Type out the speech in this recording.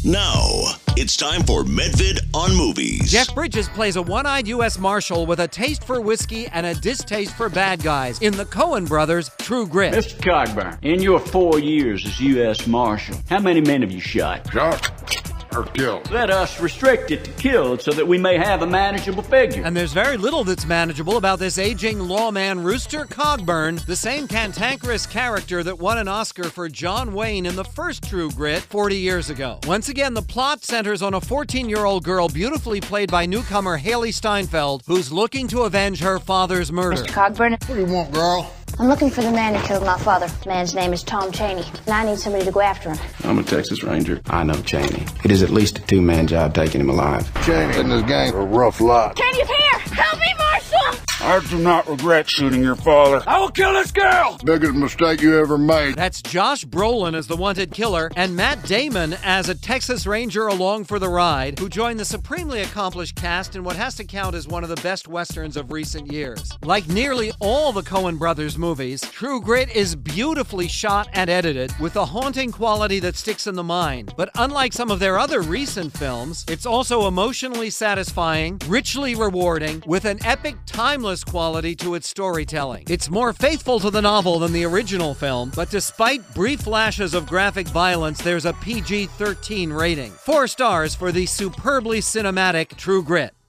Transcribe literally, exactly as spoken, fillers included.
Now, it's time for Medvid on Movies. Jeff Bridges plays a one-eyed U S Marshal with a taste for whiskey and a distaste for bad guys in the Coen brothers' True Grit. Mister Cogburn, in your four years as U S Marshal, how many men have you shot? Shot or killed? Let us restrict it to killed so that we may have a manageable figure. And there's very little that's manageable about this aging lawman Rooster Cogburn, the same cantankerous character that won an Oscar for John Wayne in the first True Grit forty years ago. Once again, the plot centers on a fourteen-year-old girl beautifully played by newcomer Haley Steinfeld, who's looking to avenge her father's murder. Mister Cogburn? What do you want, girl? I'm looking for the man who killed my father. The man's name is Tom Cheney, and I need somebody to go after him. I'm a Texas Ranger. I know Cheney. It is at least a two-man job taking him alive. Cheney and his gang are a rough lot. Cheney's here! Help me, Marshal! I do not regret shooting your father. I will kill this girl! Biggest mistake you ever made. That's Josh Brolin as the wanted killer and Matt Damon as a Texas Ranger along for the ride, who joined the supremely accomplished cast in what has to count as one of the best westerns of recent years. Like nearly all the Coen brothers movies, True Grit is beautifully shot and edited with a haunting quality that sticks in the mind. But unlike some of their other recent films, it's also emotionally satisfying, richly rewarding, with an epic, timeless quality to its storytelling. It's more faithful to the novel than the original film, but despite brief flashes of graphic violence, there's a P G thirteen rating. Four stars for the superbly cinematic True Grit.